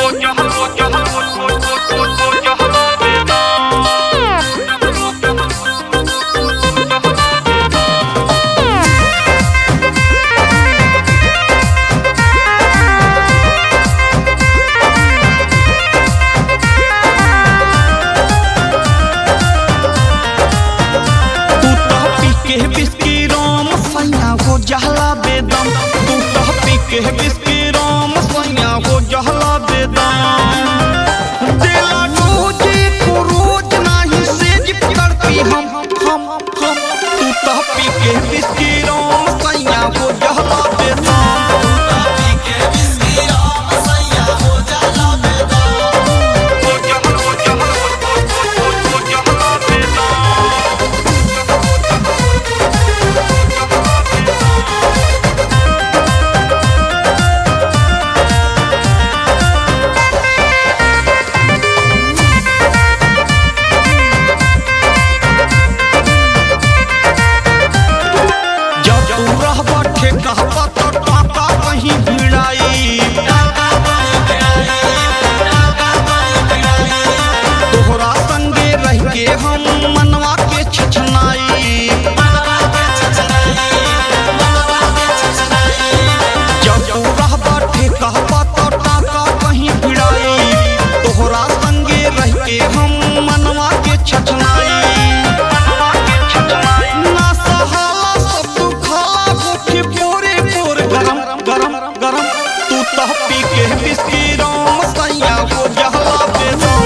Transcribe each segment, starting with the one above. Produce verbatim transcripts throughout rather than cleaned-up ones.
बिस्की राम सैया हो जहला बेदम तू कह पी के बिस्की राम सैया हो जहला बेदम दिला रोजे को रोज नहीं सेज करती हम हम हम तू कह पी के बिस्की राम सैया हो जहला बेदम कहवा तो टाका कहीं भिड़ाई तोहरा संगे रह के हम मनवा के छछनाई जब तू रहबा कहवा तो टाका कहीं भिड़ाई तोहरा संगे रह के हम मनवा के छछनाई गरम गरम तू तह पी के बिस्की राम सैया हो जहला बेदम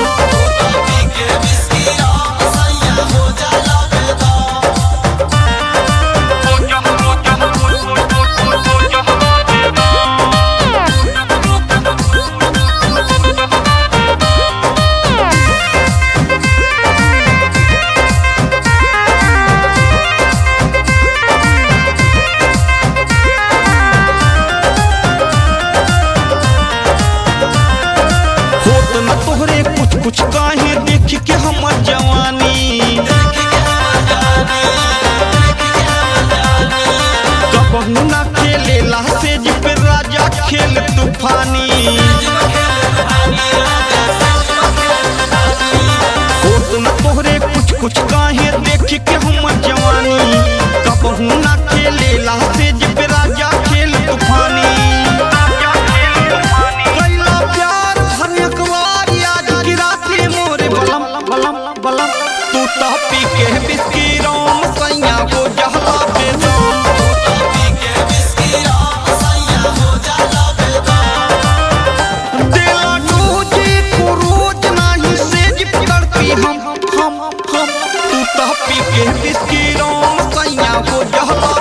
तोहरे कुछ कुछ काहे देख के हमर जवानी कबहू ना खेले लासेज पे राजा खेल तूफानी तोहरे कुछ कुछ काहे देख के हमर जवानी कबहू ना खेले लासेज पे राजा खेल तूफानी बलम तू तह पी के बिस्की राम सैया हो जहला बेदम दिला रोजे को रोज नहीं सेज करती हम हम हम तू तह पी के बिस्की राम सैया हो जहला